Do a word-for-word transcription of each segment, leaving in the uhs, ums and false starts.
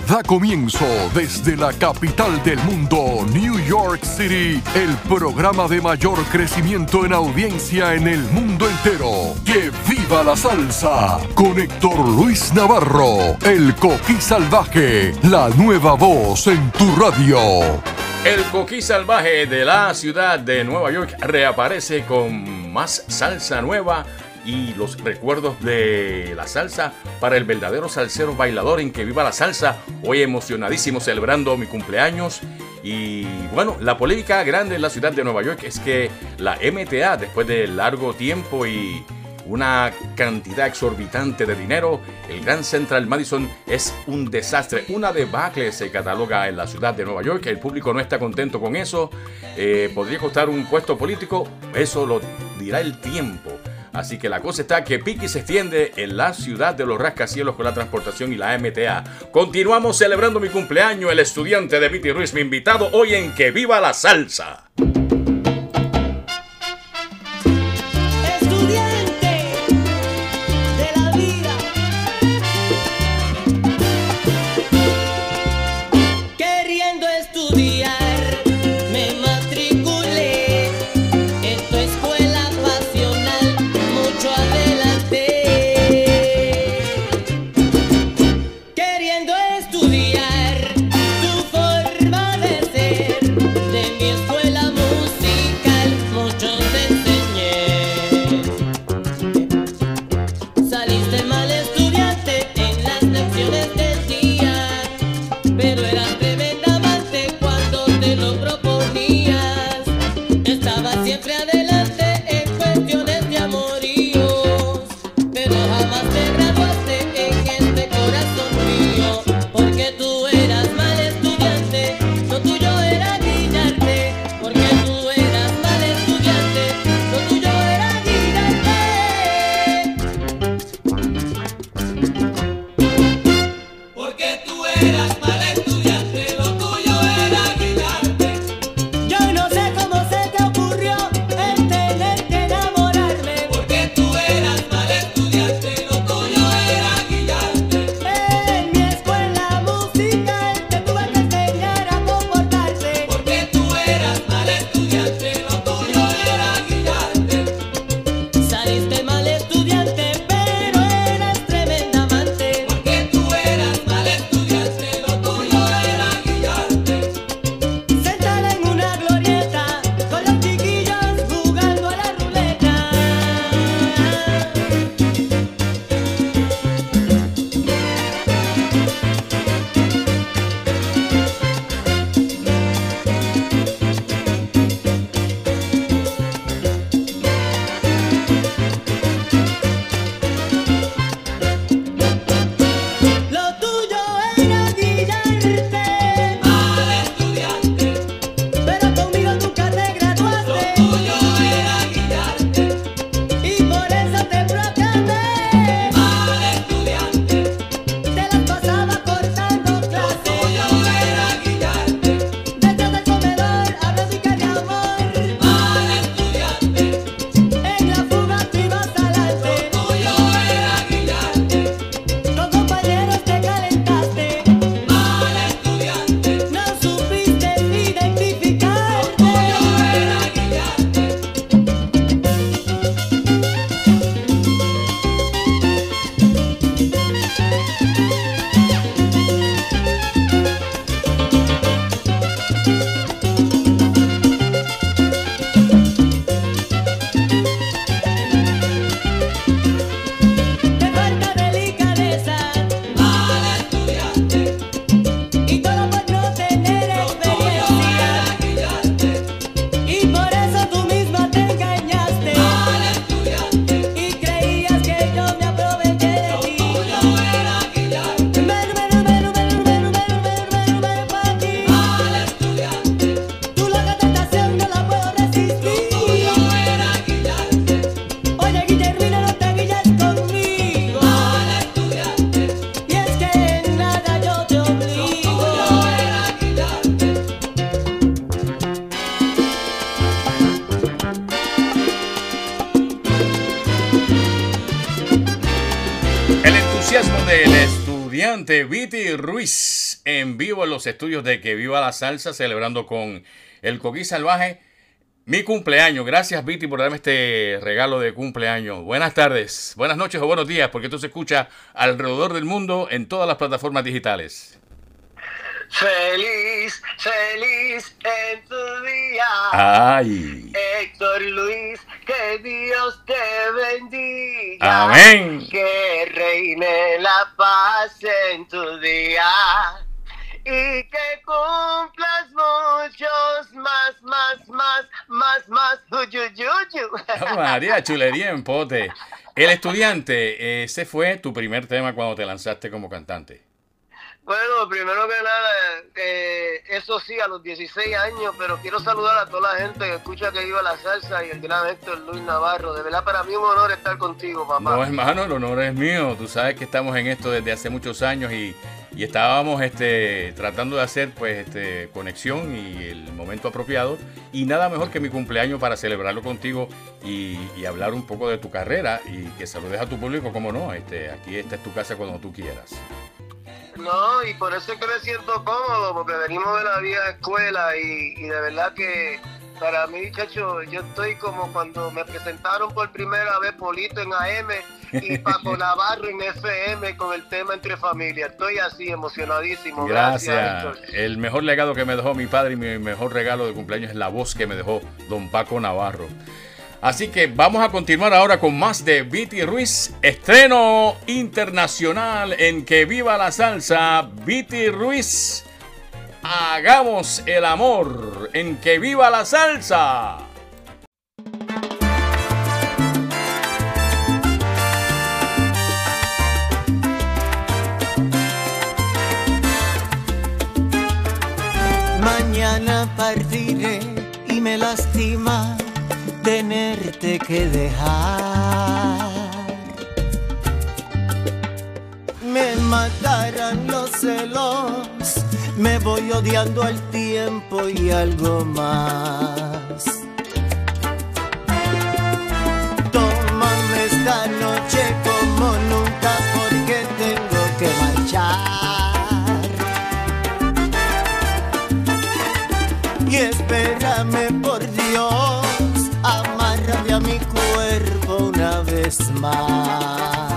Da comienzo desde la capital del mundo, New York City, el programa de mayor crecimiento en audiencia en el mundo entero. ¡Que viva la salsa! Con Héctor Luis Navarro, el Coquí Salvaje, la nueva voz en tu radio. El Coquí Salvaje de la ciudad de Nueva York reaparece con más salsa nueva y los recuerdos de la salsa para el verdadero salsero bailador en Que Viva la Salsa. Hoy emocionadísimo celebrando mi cumpleaños. Y bueno, la polémica grande en la ciudad de Nueva York es que la M T A, después de largo tiempo y una cantidad exorbitante de dinero, el Grand Central Madison es un desastre, una debacle se cataloga en la ciudad de Nueva York. El público no está contento con eso. Eh, podría costar un puesto político, eso lo dirá el tiempo. Así que la cosa está que pique se extiende en la ciudad de los rascacielos con la transportación y la M T A. Continuamos celebrando mi cumpleaños. El estudiante de Viti Ruiz, mi invitado hoy en Que Viva la Salsa. Estudiar tu forma de ser de mi escuela. estudiante Viti Ruiz en vivo en los estudios de Que Viva la Salsa, celebrando con el Coquí Salvaje mi cumpleaños. Gracias, Viti, por darme este regalo de cumpleaños. Buenas tardes, buenas noches o buenos días, porque esto se escucha alrededor del mundo en todas las plataformas digitales. Feliz, feliz en tu día. Ay. Héctor Luis, que Dios te bendiga. Amén. Que reine la paz en tu día. Y que cumplas muchos más, más, más, más, más. Uyuyuyu. María, chulería en pote. El estudiante, ese fue tu primer tema cuando te lanzaste como cantante. Bueno, primero que nada, eh, eso sí, a los dieciséis años, pero quiero saludar a toda la gente que escucha Que Viva la Salsa y el gran Héctor Luis Navarro. De verdad, para mí es un honor estar contigo, papá. No, hermano, el honor es mío. Tú sabes que estamos en esto desde hace muchos años y, y estábamos este, tratando de hacer pues este, conexión y el momento apropiado. Y nada mejor que mi cumpleaños para celebrarlo contigo y, y hablar un poco de tu carrera y que saludes a tu público, como no. Este, aquí esta es tu casa cuando tú quieras. No, y por eso es que me siento cómodo, porque venimos de la vieja escuela y, y de verdad que para mí, chacho, yo estoy como cuando me presentaron por primera vez Polito en A M y Paco Navarro en F M con el tema Entre Familia. Estoy así emocionadísimo. Gracias. Gracias, el mejor legado que me dejó mi padre y mi mejor regalo de cumpleaños es la voz que me dejó don Paco Navarro. Así que vamos a continuar ahora con más de Viti Ruiz, estreno internacional en Que Viva la Salsa. Viti Ruiz, hagamos el amor en Que Viva la Salsa. Mañana partiré y me lastima tenerte que dejar. Me matarán los celos, me voy odiando al tiempo y algo más. Tómame esta noche como nunca porque tengo que marchar. Y espérame por Dios, amárrate a mi cuerpo una vez más.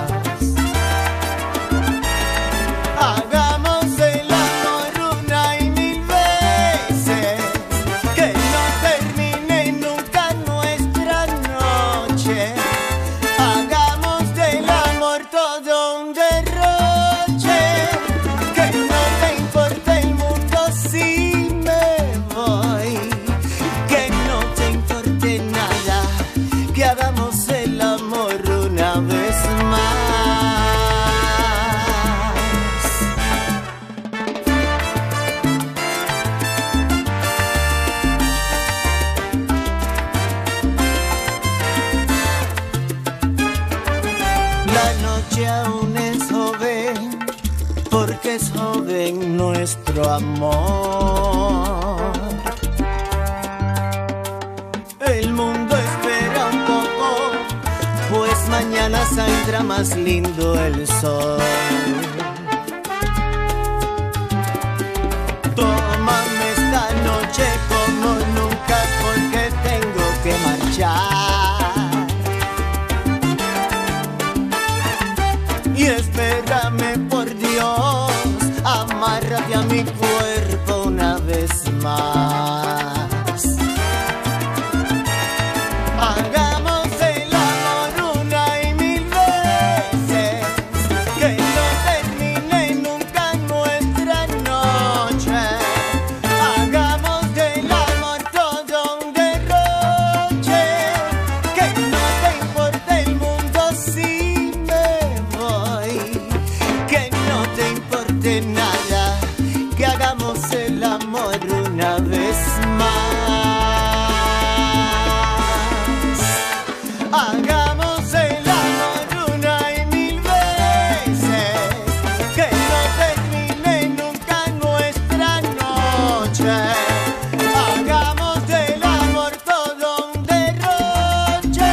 Hagamos el amor una y mil veces, que no termine nunca nuestra noche. Hagamos del amor todo un derroche, que no te importe el mundo si me voy, que no te importe nada, que hagamos el amor una vez más. La noche aún es joven, porque es joven nuestro amor. El mundo espera un poco, pues mañana saldrá más lindo el sol. Tómame esta noche como nunca porque tengo que marchar. Y espérame por Dios, amárrate a mi cuerpo una vez más. Hagamos el amor una y mil veces, que no termine nunca nuestra noche. Hagamos del amor todo un derroche, que no te importe el mundo si me voy, que no te importe nada, que hagamos el amor una vez más. Hagamos el amor una y mil veces, que no termine nunca nuestra noche. Hagamos del amor todo un derroche,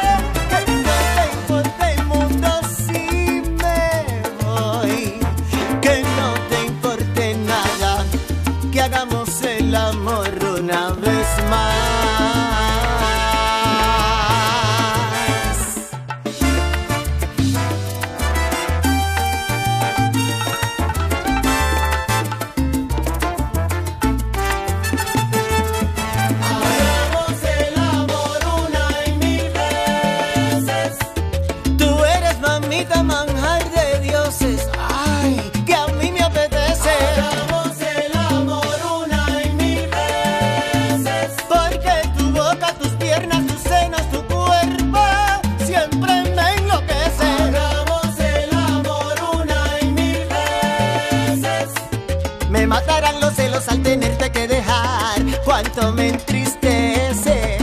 que no te importe el mundo si me voy, hagamos el amor una vez más. Hagamos el amor una y mil veces. Tú eres mamita manjar de dioses, ay, que a mí me apetece. Hagamos el amor una y mil veces. Porque tu boca, tus piernas, tus senos, tu cuerpo siempre me enloquece. Hagamos el amor una y mil veces. Me matarán los celos al tenerte que dejar, cuánto me entristece.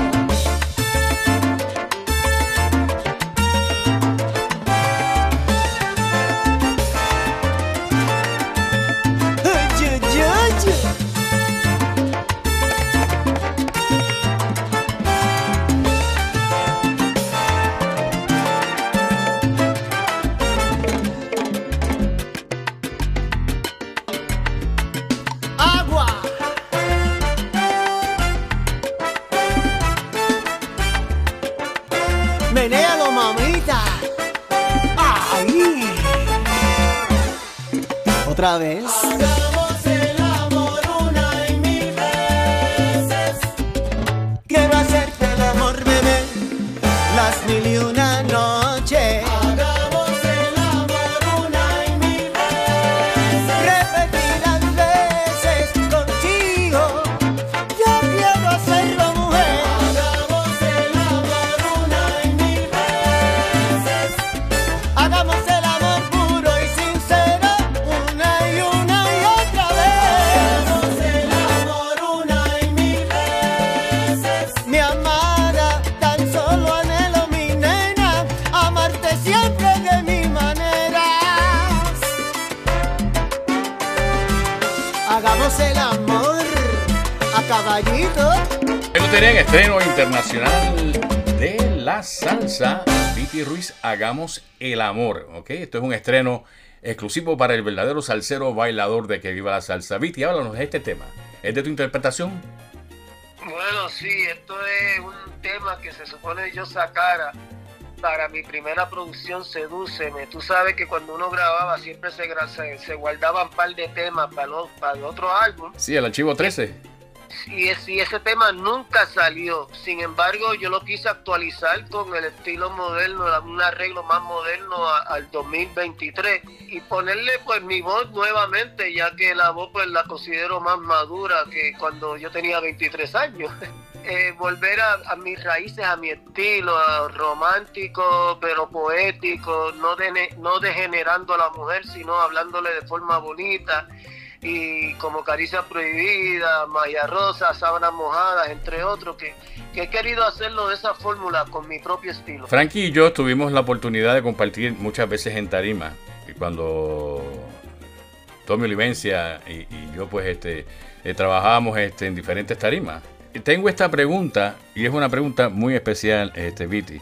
Ay, ay, ay, ay. Agua. Menéalo, mamita. Ay. Otra vez. Hagamos el amor una y mil veces. Quiero hacerte el amor, bebé, las mil y una noches. Hagamos el amor una y mil veces. Repetidas veces contigo. Yo quiero hacerlo, mujer. Hagamos el amor una y mil veces. Hagamos el amor puro y sincero, una y una y otra vez. Hagamos el amor una y mil veces. Mi amada, tan solo anhelo, mi nena, amarte siempre de mi manera. Hagamos el amor a caballito. Esto tenía en estreno internacional de la salsa, Viti Ruiz, Hagamos el amor. ¿Ok? Esto es un estreno exclusivo para el verdadero salsero bailador de Que Viva la Salsa. Viti, háblanos de este tema. ¿Es de tu interpretación? Bueno, sí, esto es un tema que se supone yo sacara para mi primera producción, Sedúceme. Tú sabes que cuando uno grababa siempre se, gra- se, se guardaban un par de temas para, lo- para el otro álbum. Sí, el archivo trece. Y, es- y ese tema nunca salió. Sin embargo, yo lo quise actualizar con el estilo moderno, un arreglo más moderno a- al dos mil veintitrés y ponerle pues mi voz nuevamente, ya que la voz pues la considero más madura que cuando yo tenía veintitrés años. Eh, volver a, a mis raíces, a mi estilo, a romántico pero poético, no, de, no degenerando a la mujer, sino hablándole de forma bonita. Y como Caricia Prohibida, Maya Rosa, Sábanas Mojadas, entre otros, que, que he querido hacerlo de esa fórmula con mi propio estilo. Frankie y yo tuvimos la oportunidad de compartir muchas veces en tarima. Y cuando Tommy Olivencia y, y yo pues este eh, trabajábamos este, en diferentes tarimas. Y tengo esta pregunta, y es una pregunta muy especial, este Viti.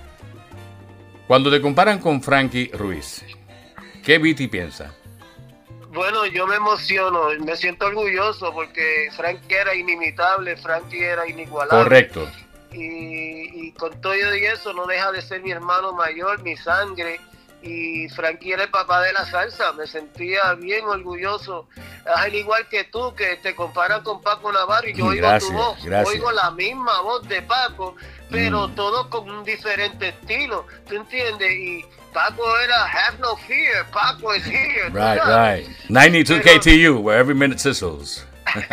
Cuando te comparan con Frankie Ruiz, ¿qué Viti piensa? Bueno, yo me emociono, me siento orgulloso porque Frankie era inimitable, Frankie era inigualable. Correcto. Y, y con todo y eso no deja de ser mi hermano mayor, mi sangre. Y Frankie era el papá de la salsa, me sentía bien orgulloso, al igual que tú, que te comparan con Paco Navarro y yo oigo Gracias, tu voz, gracias. oigo la misma voz de Paco, pero Mm. todo con un diferente estilo, ¿tú entiendes? Y Paco era have no fear, Paco is here. ¿tú Right, sabes? right. ninety-two K T U, where every minute sizzles.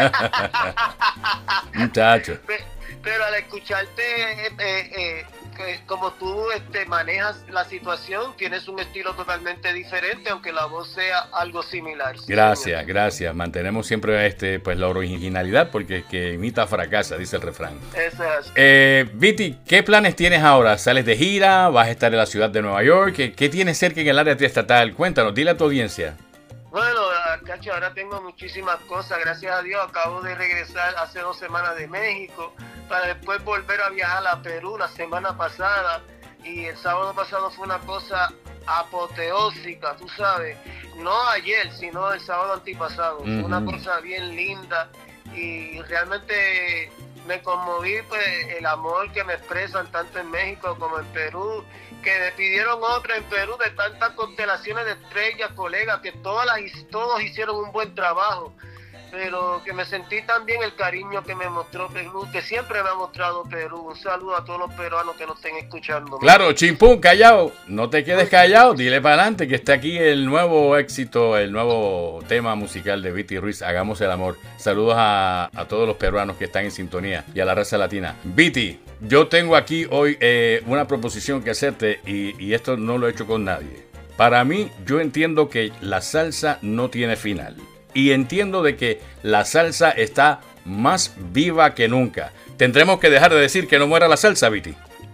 Muchacho. Pe- Pero al escucharte, eh, eh, eh, que como tú este, manejas la situación, tienes un estilo totalmente diferente, aunque la voz sea algo similar. Sí, Gracias, señor. gracias. Mantenemos siempre este, pues, la originalidad porque el que imita fracasa, dice el refrán. Eso es así. Eh, Viti, ¿qué planes tienes ahora? ¿Sales de gira? ¿Vas a estar en la ciudad de Nueva York? ¿Qué, qué tienes cerca en el área triestatal? Cuéntanos, dile a tu audiencia. Bueno, Cacho, ahora tengo muchísimas cosas, gracias a Dios. Acabo de regresar hace dos semanas de México para después volver a viajar a Perú la semana pasada. Y el sábado pasado fue una cosa apoteósica, tú sabes. no ayer, sino el sábado antipasado. Fue Ujú. una cosa bien linda y realmente me conmoví, pues, el amor que me expresan tanto en México como en Perú, que me pidieron otra en Perú de tantas constelaciones de estrellas, colegas, que todas las, todos hicieron un buen trabajo, pero que me sentí también el cariño que me mostró Perú, que siempre me ha mostrado Perú. Un saludo a todos los peruanos que nos estén escuchando. Claro, chimpún, callado. No te quedes callado. Dile para adelante que está aquí el nuevo éxito, el nuevo tema musical de Viti Ruiz, Hagamos el Amor. Saludos a, a todos los peruanos que están en sintonía y a la raza latina. Viti, yo tengo aquí hoy eh, una proposición que hacerte y, y esto no lo he hecho con nadie. Para mí, yo entiendo que la salsa no tiene final. Y entiendo de que la salsa está más viva que nunca. Tendremos que dejar de decir que no muera la salsa, Viti.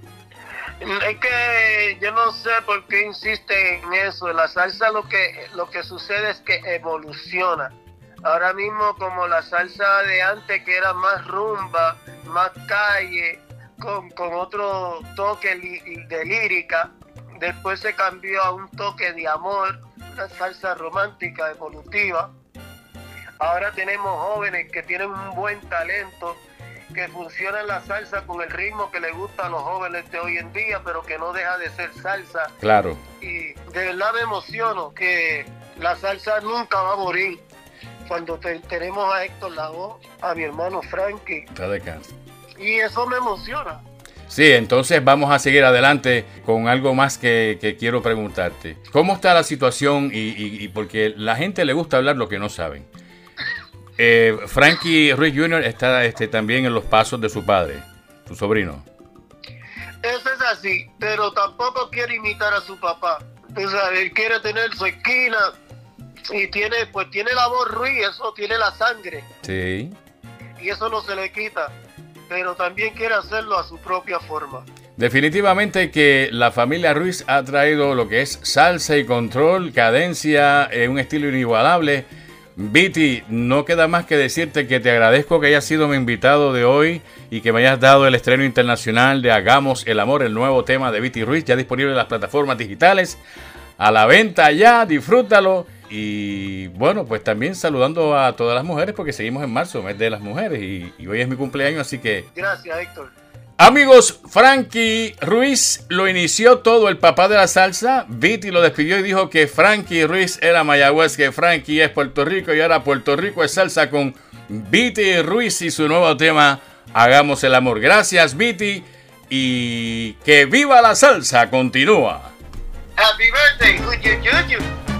Es que yo no sé por qué insiste en eso. La salsa lo que lo que sucede es que evoluciona. Ahora mismo, como la salsa de antes, que era más rumba, más calle, con, con otro toque li- de lírica, después se cambió a un toque de amor, una salsa romántica, evolutiva. Ahora tenemos jóvenes que tienen un buen talento, que funcionan la salsa con el ritmo que le gusta a los jóvenes de hoy en día, pero que no deja de ser salsa. Claro. Y de verdad me emociono que la salsa nunca va a morir. Cuando te- tenemos a Héctor Lavoe, a mi hermano Frankie, Está de cansa. y eso me emociona. Sí, entonces vamos a seguir adelante con algo más que, que quiero preguntarte. ¿Cómo está la situación? Y, y, y porque la gente le gusta hablar lo que no saben. Eh, Frankie Ruiz junior está este, también en los pasos de su padre, su sobrino. Eso es así, pero tampoco quiere imitar a su papá. O sea, él quiere tener su esquina y tiene, pues tiene la voz Ruiz, eso tiene la sangre Sí. y eso no se le quita, pero también quiere hacerlo a su propia forma. Definitivamente que la familia Ruiz ha traído lo que es salsa y control, cadencia, eh, un estilo inigualable. Viti, no queda más que decirte que te agradezco que hayas sido mi invitado de hoy y que me hayas dado el estreno internacional de Hagamos el Amor, el nuevo tema de Viti Ruiz, ya disponible en las plataformas digitales, a la venta ya, disfrútalo. Y bueno, pues también saludando a todas las mujeres porque seguimos en marzo, mes de las mujeres, y, y hoy es mi cumpleaños, así que... Gracias, Héctor. Amigos, Frankie Ruiz lo inició todo, el papá de la salsa. Viti lo despidió y dijo que Frankie Ruiz era Mayagüez, que Frankie es Puerto Rico y ahora Puerto Rico es salsa con Viti Ruiz y su nuevo tema Hagamos el Amor. Gracias, Viti, y que viva la salsa. Continúa. Happy birthday, Uyu, Yuyu.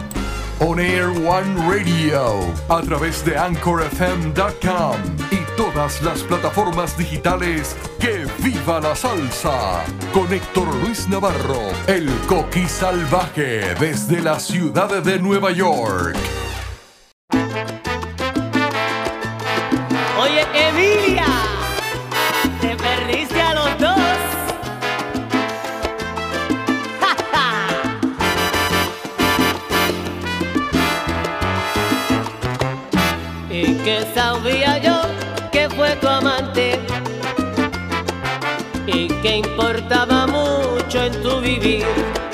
On Air One Radio, a través de Anchor F M punto com y todas las plataformas digitales. ¡Que viva la salsa! Con Héctor Luis Navarro, el Coqui Salvaje, desde la ciudad de Nueva York. Oye, Emilia, te perdiste a los dos. ¡Ja, ja! Y que sabía yo que fue tu amante y que importaba mucho en tu vivir.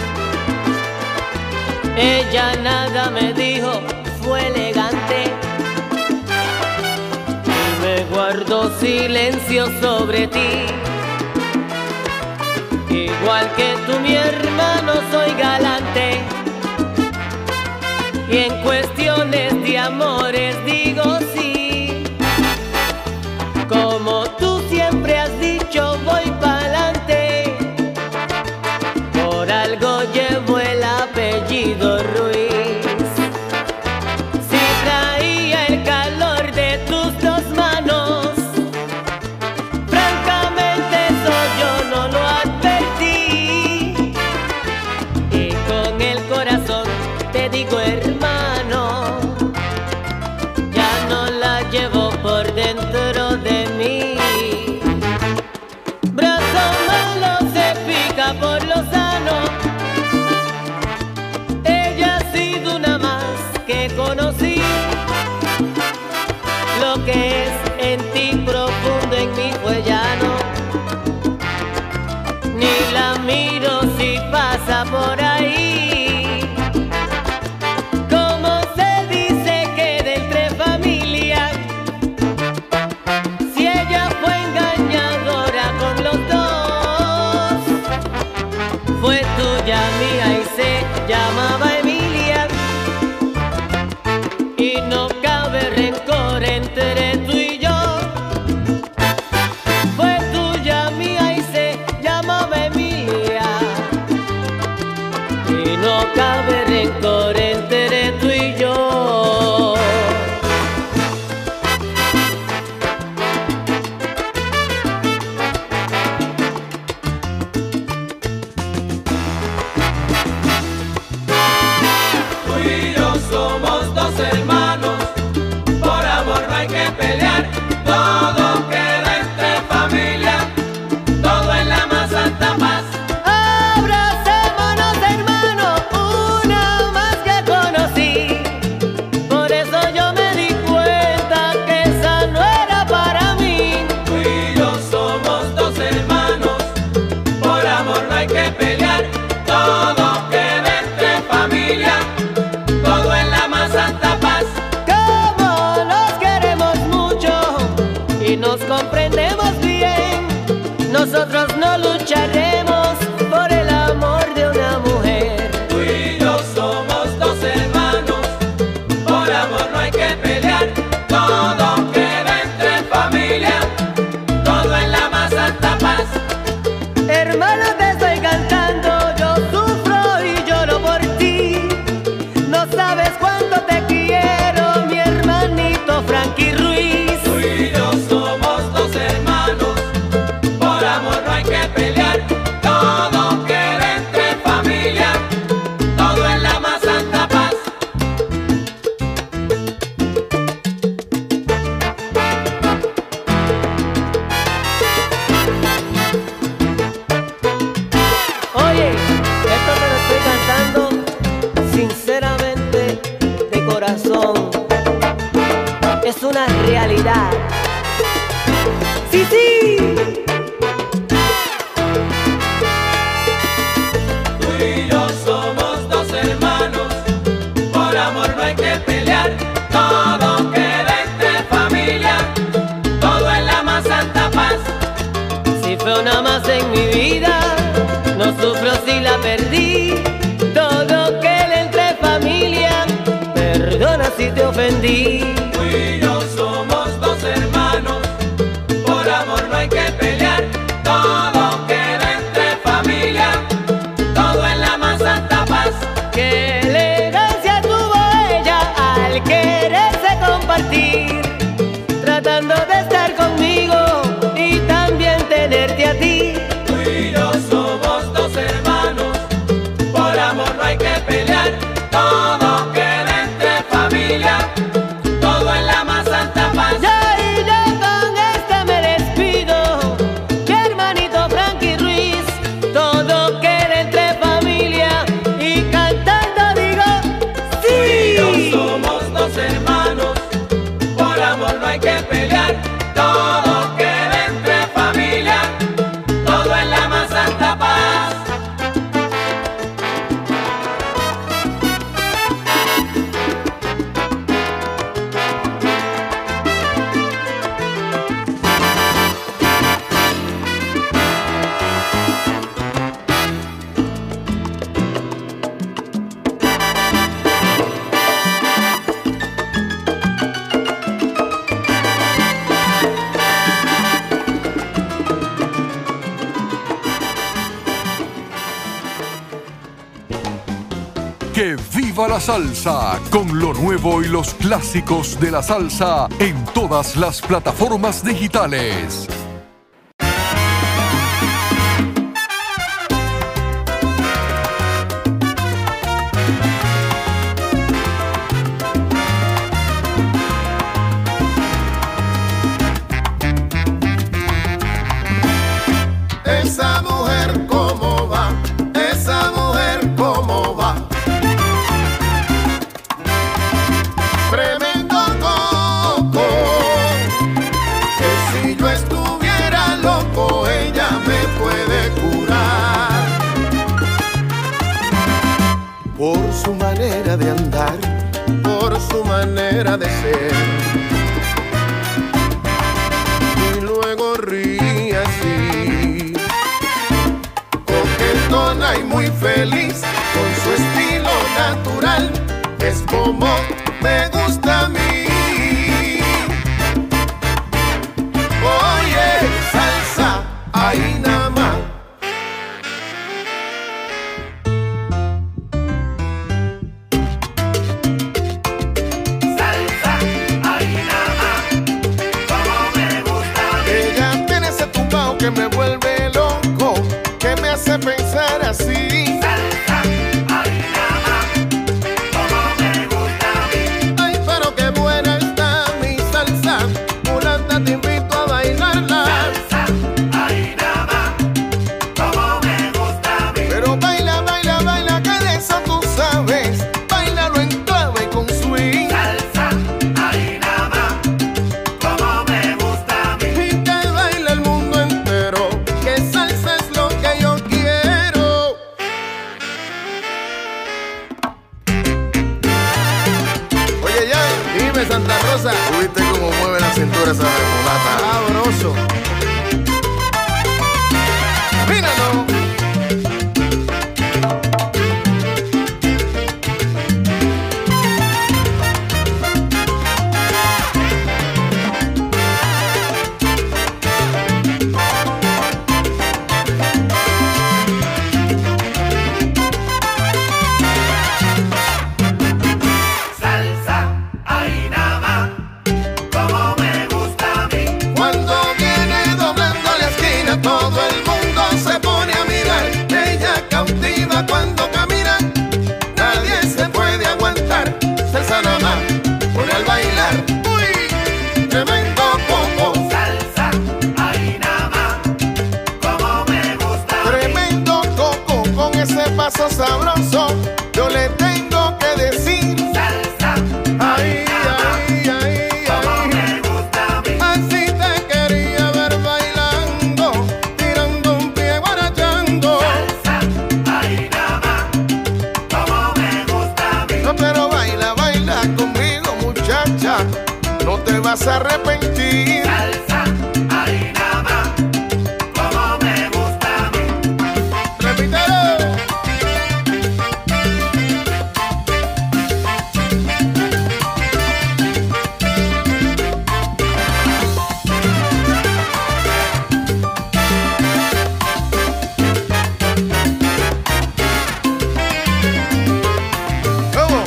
Ella nada me dijo, fue elegante y me guardó silencio sobre ti. Igual que tú, mi hermano, soy galante y en cuestiones de amores digo sí. Como tú siempre has dicho, voy pa'lante. Por algo llevo el apellido Ruiz. Si traía el calor de tus dos manos, francamente eso yo no lo advertí. Y con el corazón te digo, hermano, ya no la llevo por dentro de mí. Brazo malo se pica por lo sano. Ella ha sido una más que conocí. Lo que es en ti profundo, en mí fue llano. Ni la miro si pasa por ahí. Como y no cabe rencor entre tú y yo. Fue tuya mía y se llamaba Emilia, y no cabe rencor entre tú y yo. Tú y yo somos dos hermanos, por amor no hay que pelear, todo queda entre familia, todo en la más santa paz. Abracémonos, hermano, una más que conocí. Por eso yo me di cuenta que esa no era para mí. Tú y yo somos dos hermanos, por amor no hay que pelear, todo queda entre familia, todo en la más santa paz. Como nos queremos mucho y nos comprendemos bien, nosotros no lucharemos por el amor de una mujer. Tú y yo somos dos hermanos, por amor no hay que pelear, todo queda entre familia, todo en la más santa paz. Hermano, te estoy cantando, yo sufro y lloro por ti. No sabes cuánto te quiero, mi hermanito Frankie Ruiz. Tú y yo somos dos hermanos, por amor no hay que pelear, todo queda entre familia, todo en la más santa paz. Oye, esto te lo estoy cantando sinceramente, de corazón. Es una realidad. Sí, sí. Tú y yo somos dos hermanos, por amor no hay que pelear, todo queda entre familia, todo en la más santa paz. Si fue una más en mi vida, no sufro si la perdí. Todo queda entre familia, perdona si te ofendí. Tú y yo somos dos hermanos, por amor no hay que pelear, todo queda entre familia, todo en la más santa paz. Qué elegancia tuvo ella al quererse compartir, tratando de estar conmigo y también tenerte a ti. Tú y yo somos dos hermanos, por amor no hay que pelear, todo queda entre familia, todo en la más santa paz. Ya y ya con este me despido, mi hermanito Frankie Ruiz. Todo queda entre familia y cantando digo Tú y yo sí. somos dos hermanos, por amor no hay que pelear, todo queda entre familia, todo en la más santa paz. ¡Que viva la salsa! Con lo nuevo y los clásicos de la salsa en todas las plataformas digitales. Esa mujer cómo va, esa mujer cómo va. Tremendo coco, que si yo estuviera loco ella me puede curar. Por su manera de andar, por su manera de ser. Y luego ríe así, coquetona y muy feliz, con su estilo natural. Es como me gusta que me vuelve loco, que me hace pensar así. Salsa, ay nada, como me gusta a mí. Ay, pero qué buena está mi salsa, mulata, te invito a bailarla. Salsa, ay nada, como me gusta a mí. Pero baila, baila, baila, que de eso tú sabes. Bailalo en clave con swing. Salsa, ay nada, como me gusta a mí. Y que baila el mundo entero, que salsa es lo que yo quiero. Oye, ya, dime, Santa Rosa. ¿Tú viste cómo mueve la cintura esa mulata? Sabroso. Míralo. Salsa, ay nada, como me gusta a mí. Cuando viene doblando la esquina, todo el mundo se pone a mirar. Ella cautiva cuando camina, nadie se puede aguantar. Salsa nada más, pone al bailar. Uy, tremendo popo. Salsa, ay nada, como me gusta a mí. Tremendo coco con ese paso sabroso. Yo le tengo que decir. Salsa, Ay, ay, ay, como ay. me gusta a mí. Así te quería ver bailando, tirando un pie guarachando. Salsa, ay nada, como me gusta a mí. No, pero baila, baila conmigo, muchacha, no te vas a arrepentir. Salsa, ay nada, como me gusta a mí. Repítelo. ¿Cómo?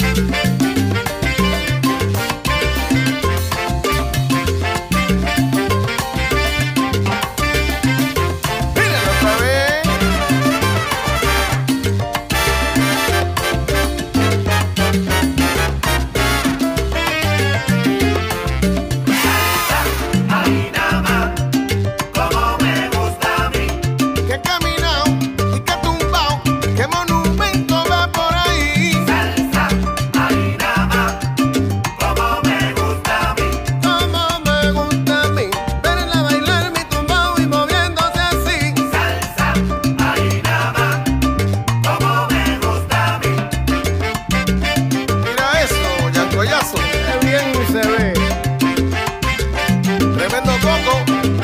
Míralo otra vez. Ay nada, como me gusta a mí. Que caminao y que tumbao, que monumento va por ahí. Salsa, ay nada, como me gusta a mí. Como me gusta a mí, verla bailar mi tumbao y moviéndose así. Salsa, ay nada, como me gusta a mí. Mira eso, yancoyazo, qué bien se ve. Tremendo coco.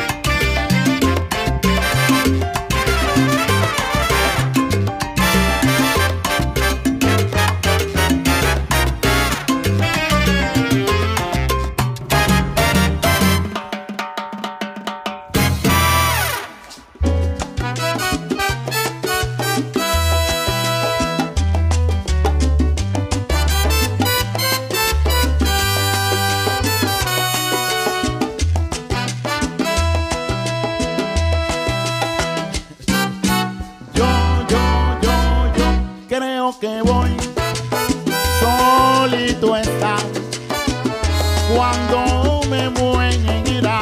Yo, yo, yo, yo creo que voy solito a estar cuando me muera.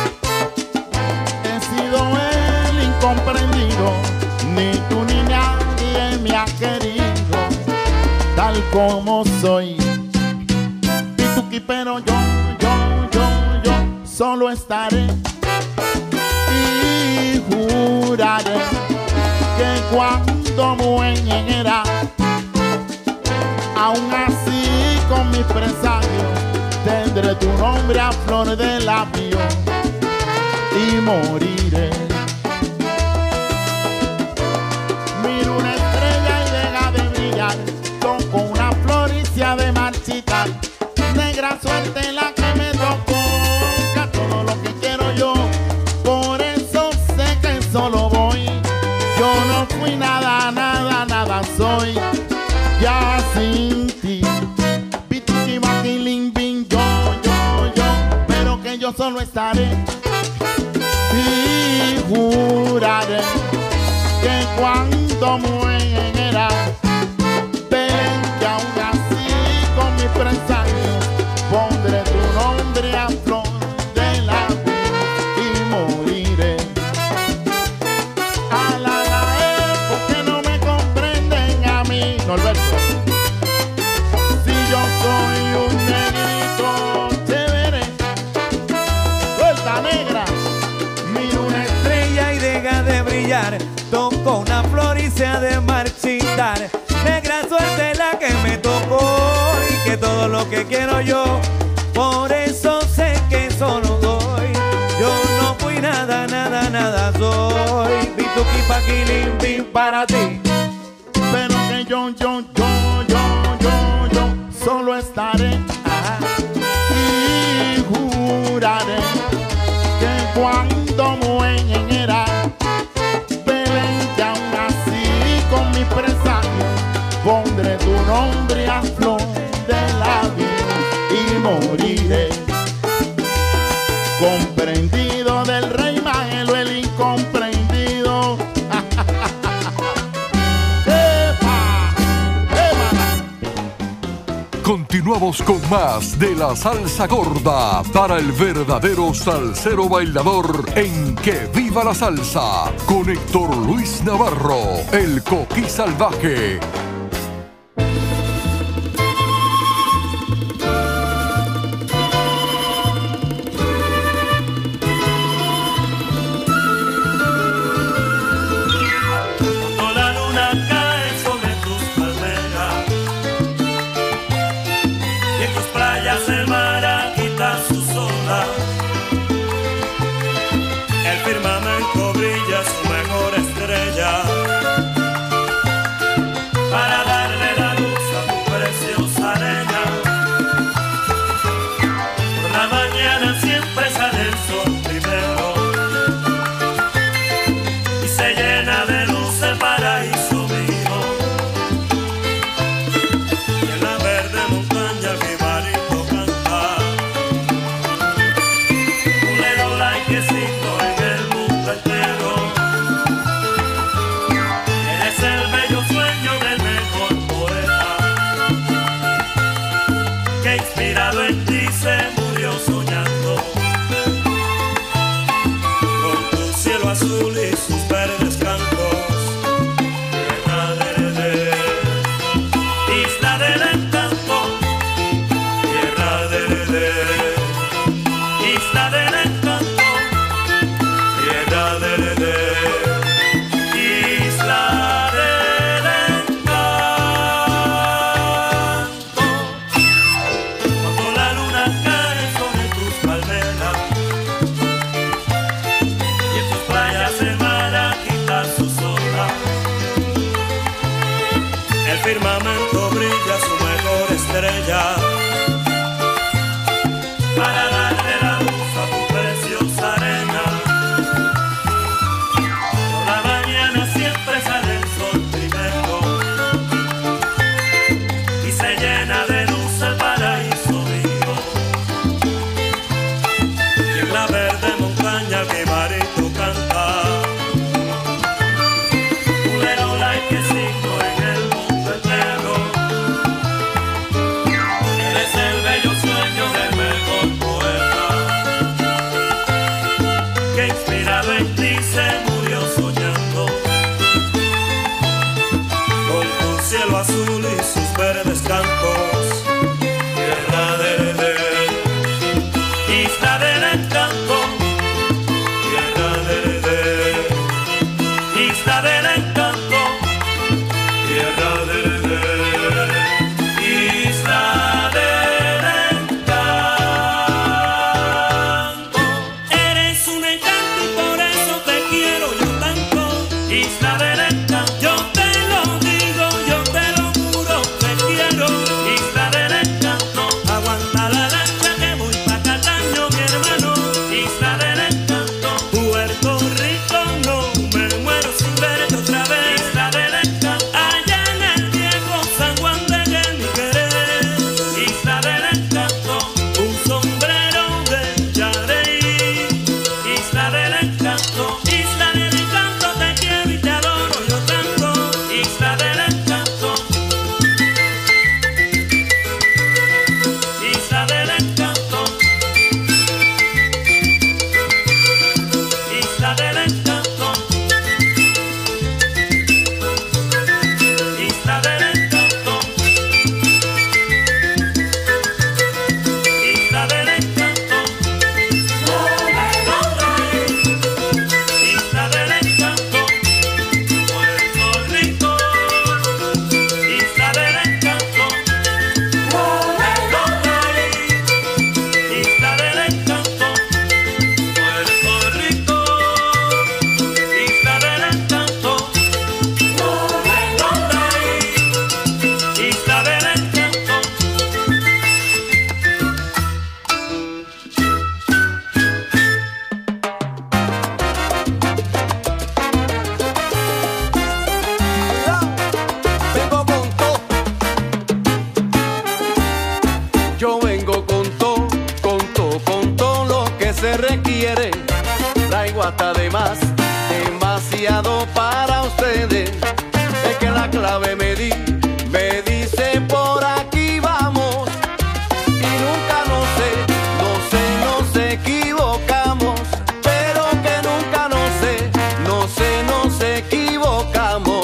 He sido el incomprendido, ni tú ni nadie me ha querido tal como soy. Pituqui, pero yo, yo, yo, yo solo estaré y juraré que cuando muera, aún así con mis presagios, tendré tu nombre a flor de labio y moriré. Miro una estrella y deja de brillar, toco una flor y se ha de marchitar. Negra suerte la que me tocó, que todo lo que quiero yo, por eso sé que solo voy. Yo no fui nada, nada, nada soy, ya sin ti. Pituqui, maquilín, bin, yo, yo, yo, pero que yo solo estaré y juraré que cuando muera ven que aún así con mi presagio pondré tu nombre a flor de la y moriré. A la la eh, porque no me comprenden a mí, Norberto. Si yo soy un negrito chévere, suelta negra. Miro una estrella y deja de brillar. Toco una flor y se ha de marchitar. Negra suerte la que me tocó y que todo lo que quiero yo, por eso sé que solo doy. Yo no fui nada, nada, nada soy. Bituki paquilín, bin para ti. Pero que yo, yo, yo, yo, yo, yo solo estaré Ajá. y juraré que cuando muera Belén que aún así con mi presagio pondré tu nombre a flor de la vida y moriré. Comprendido del rey Maelo el incomprendido. ¡Epa! ¡Epa! Continuamos con más de la salsa gorda para el verdadero salsero bailador en Que Viva la Salsa con Héctor Luis Navarro, el Coquí Salvaje. Cuando la luna cae sobre tus palmeras y en tus playas el mar agita sus olas, el firmamento brilla su mejor estrella para darle la luz a tu preciosa arena. Por la mañana siempre sale el sol primero y se llena de luz el paraíso mío. Y en la verde montaña el jibarito canta un lerola y que sigo en el mundo entero. Eres el bello sueño del mejor poeta que inspirado en ti se murió soñando con tu cielo azul y sus verdes campos. Tierra de isla del encanto, tierra de isla del encanto, tierra de isla del encanto. Cuando la luna cae sobre tus palmeras y en tus playas el mar agita sus olas, el firmamento brilla su mejor estrella para darle la luz a tu preciosa arena. Por la mañana siempre sale el sol primero y se llena de luz el paraíso mío. Y en la verde montaña el jibarito canta un lerola y que sigo en el mundo entero. Eres el bello sueño del mejor poeta se requiere. Traigo hasta de más, demasiado para ustedes. Es que la clave me di, me dice por aquí vamos. Y nunca no sé, no sé, nos equivocamos. Pero que nunca no sé, no sé, nos equivocamos.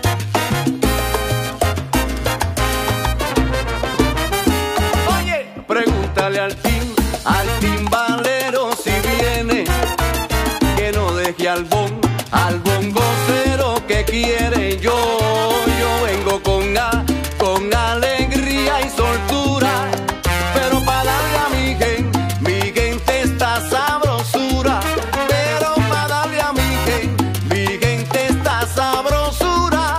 Oye, pregúntale al tim, al timbalero si viene. Que no deje al bon, al bongocero que quiere. Yo, yo vengo con a, con alegría y soltura. Pero para darle a mi gente, mi gente esta sabrosura. Pero para darle a mi gente, mi gente esta sabrosura.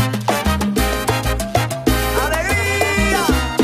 ¡Alegría!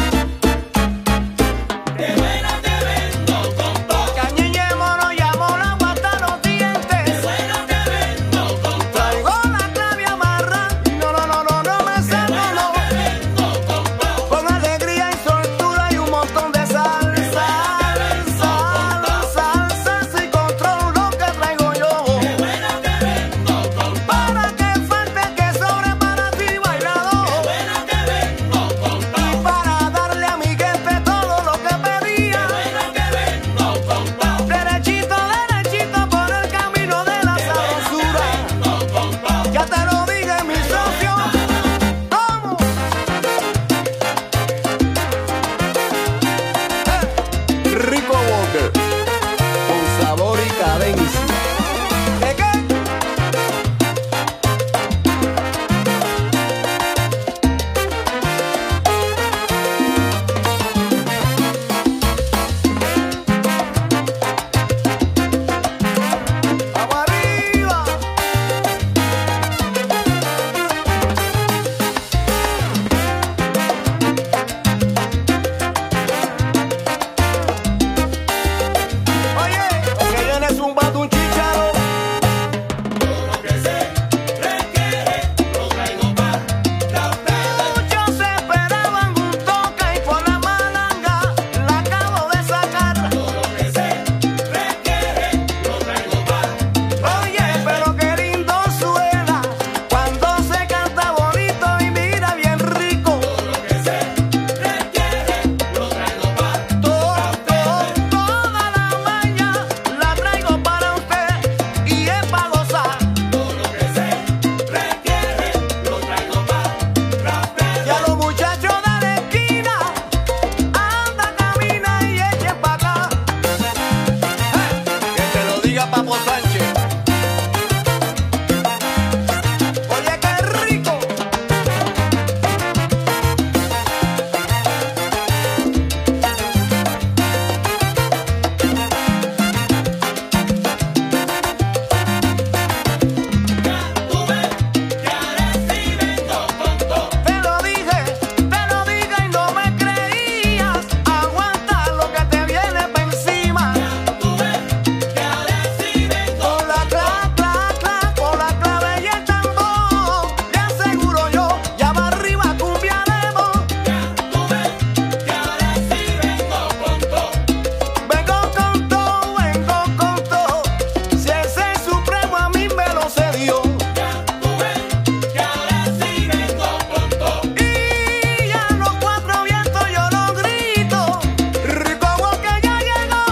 De buena te vendo con todo. Cañeñe mono llamo la guata los dientes. De buena te vendo con todo. Traigo la clave amarra. No, no, no, no, no me De seco, buena no. te vendo con todo. Con alegría y soltura y un montón de salsa. Salsa, salsa sin control lo que traigo yo. De buena te vendo con todo. Para que falte que sobre para ti bailador. De buena te vendo con Y todo. para darle a mi gente todo lo que pedía. De buena te vendo con todo. Derechito, derechito por el camino de la sabrosura. Vendo con todo. Ya te lo dije, mi socio. ¿Cómo? Eh, Rico Walker, con sabor y cadencia. ¿Qué qué? ¡Vamos arriba! Oye, que viene zumbando un chícharo. Todo lo que se requiere lo traigo para ustedes. Muchos esperaban un toque y por la malanga la acabo de sacar. Todo lo que se requiere lo traigo para. Oye, pero qué lindo suena cuando se canta bonito y mira bien rico. Todo lo que se requiere lo traigo para. Todo, todo, toda la maña la traigo para usted y es para gozar. Todo lo que se requiere lo traigo para ustedes. Y a los muchachos de la esquina, anda, camina y eche pa' acá. ¡Eh! Que te lo diga Papo Sánchez. Oye, qué rico. Tú ves que ahora sí vengo con todo. Te lo dije, te lo dije y no me creías. Aguanta lo que te viene pa' encima. Tú ves que ahora sí vengo Con la cla, cla, cla, con la clave y el tambor. Le aseguro yo, ya va arriba cumbiaremos. Tú ves que ahora sí vengo con todo. Vengo con todo, vengo con todo. Si ese supremo a mí me lo cedió. Tú ves que ahora sí vengo con todo. Y ya los cuatro vientos yo lo grito. Rico que ya llegó.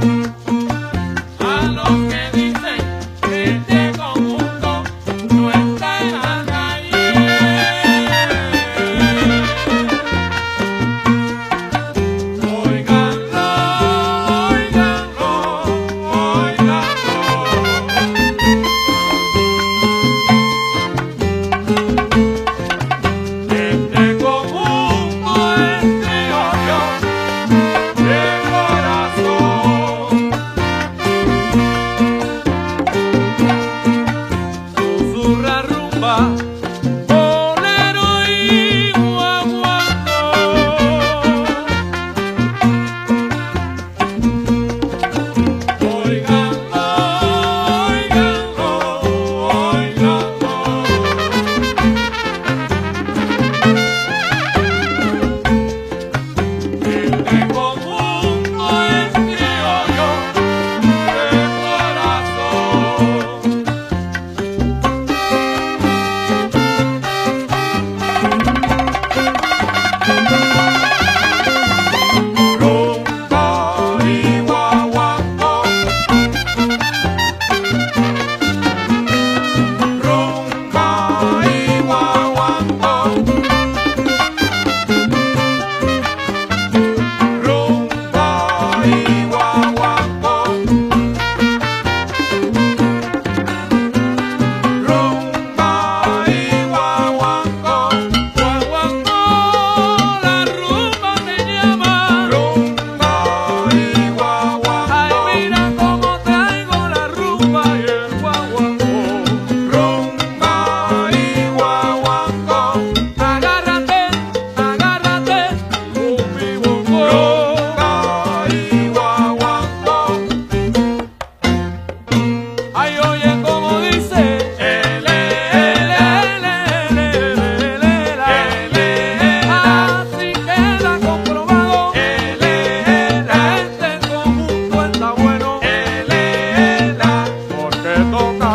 A los que dicen que este conjunto no es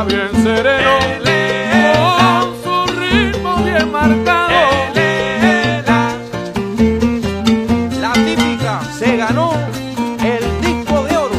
bien sereno, con su ritmo bien marcado. La típica se ganó el disco de oro.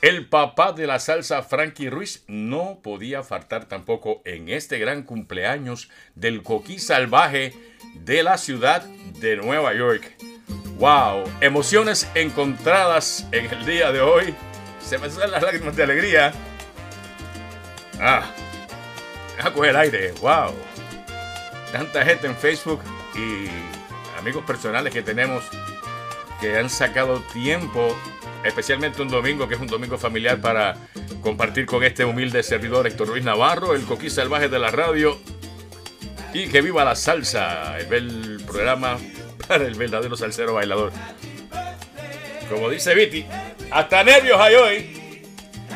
El papá de la salsa, Frankie Ruiz, no podía faltar tampoco en este gran cumpleaños del coquí salvaje de la ciudad de Nueva York. ¡Wow! Emociones encontradas en el día de hoy. Se me salen las lágrimas de alegría. ¡Ah! A coger aire. ¡Wow! Tanta gente en Facebook y amigos personales que tenemos que han sacado tiempo, especialmente un domingo, que es un domingo familiar, para compartir con este humilde servidor Héctor Luis Navarro, el coquí salvaje de la radio. Y que viva la salsa, el, el programa para el verdadero salsero bailador. Como dice Viti, hasta nervios hay hoy.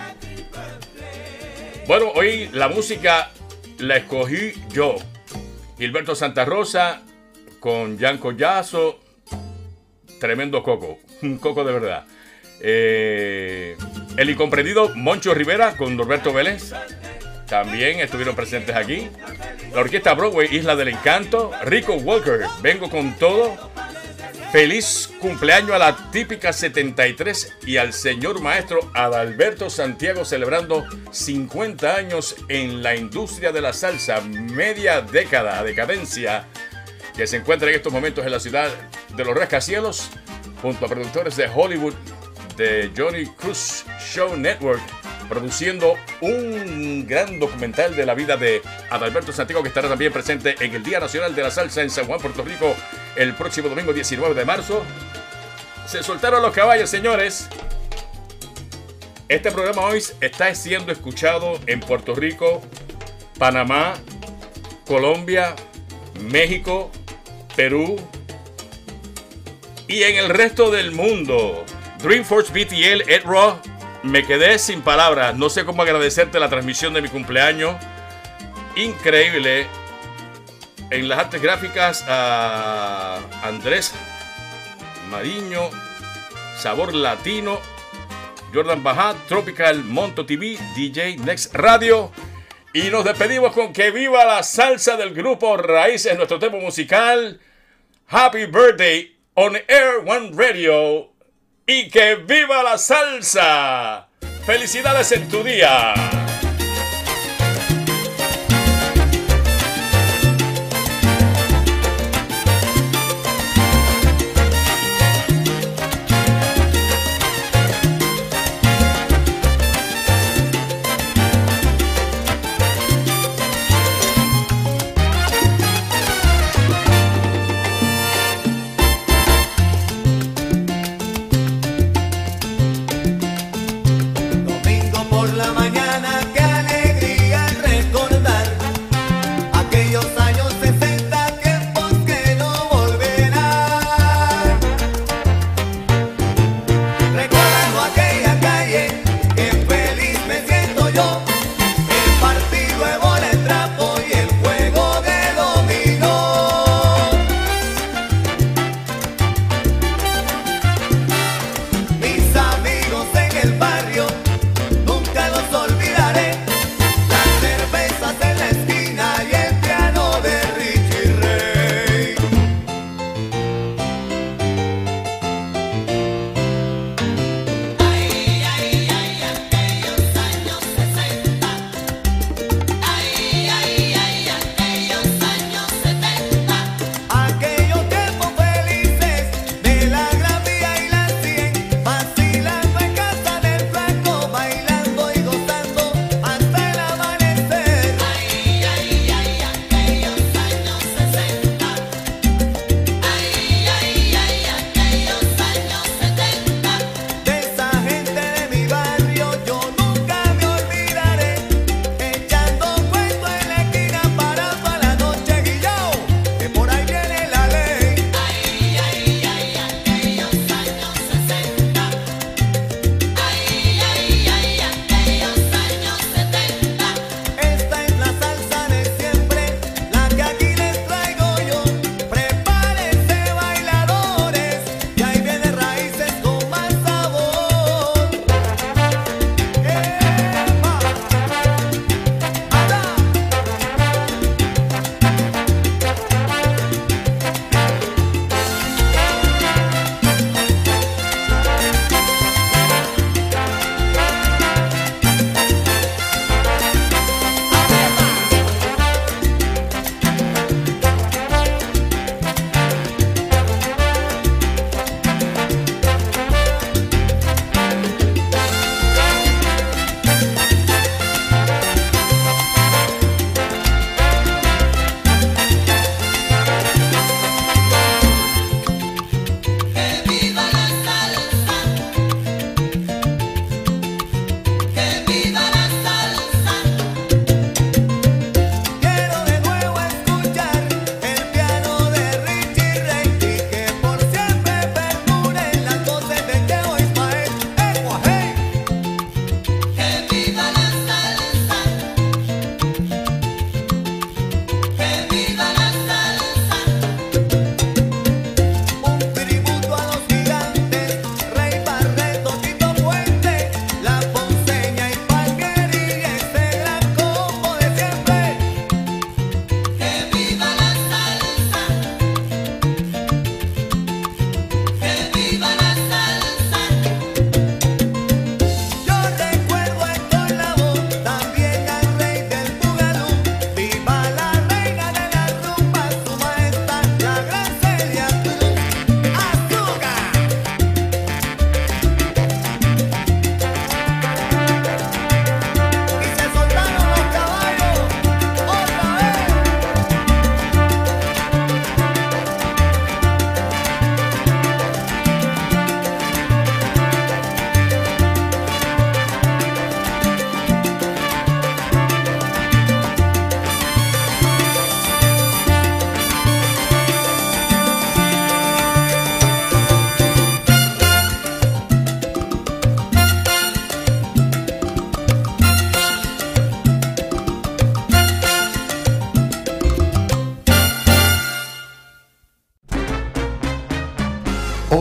Bueno, hoy la música la escogí yo. Gilberto Santa Rosa con Jan Collazo. Tremendo coco, un coco de verdad. Eh, el incomprendido Moncho Rivera con Norberto Vélez también estuvieron presentes aquí. La orquesta Broadway, Isla del Encanto. Rico Walker, Vengo con Todo. Feliz cumpleaños a la típica setenta y tres y al señor maestro Adalberto Santiago, celebrando cincuenta años en la industria de la salsa, media década de cadencia, que se encuentra en estos momentos en la ciudad de los rascacielos, junto a productores de Hollywood, de Johnny Cruz Show Network, produciendo un gran documental de la vida de Adalberto Santiago, que estará también presente en el Día Nacional de la Salsa en San Juan, Puerto Rico, el próximo domingo diecinueve de marzo. Se soltaron los caballos, señores. Este programa hoy está siendo escuchado en Puerto Rico, Panamá, Colombia, México, Perú y en el resto del mundo. Dreamforce, B T L, Ed Raw. Me quedé sin palabras. No sé cómo agradecerte la transmisión de mi cumpleaños. Increíble. En las artes gráficas, a Andrés Mariño, Sabor Latino, Jordan Bajat, Tropical Monto T V, D J Next Radio. Y nos despedimos con Que Viva la Salsa del grupo Raíces, nuestro tema musical. Happy Birthday on Air One Radio. Y que viva la salsa. Felicidades en tu día. Domingo por la mañana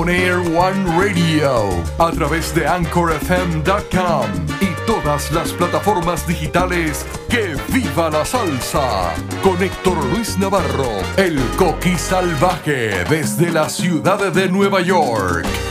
On Air One Radio a través de Anchor F M punto com y todas las plataformas digitales. ¡Que viva la salsa! Con Héctor Luis Navarro, el Coqui Salvaje, desde la ciudad de Nueva York.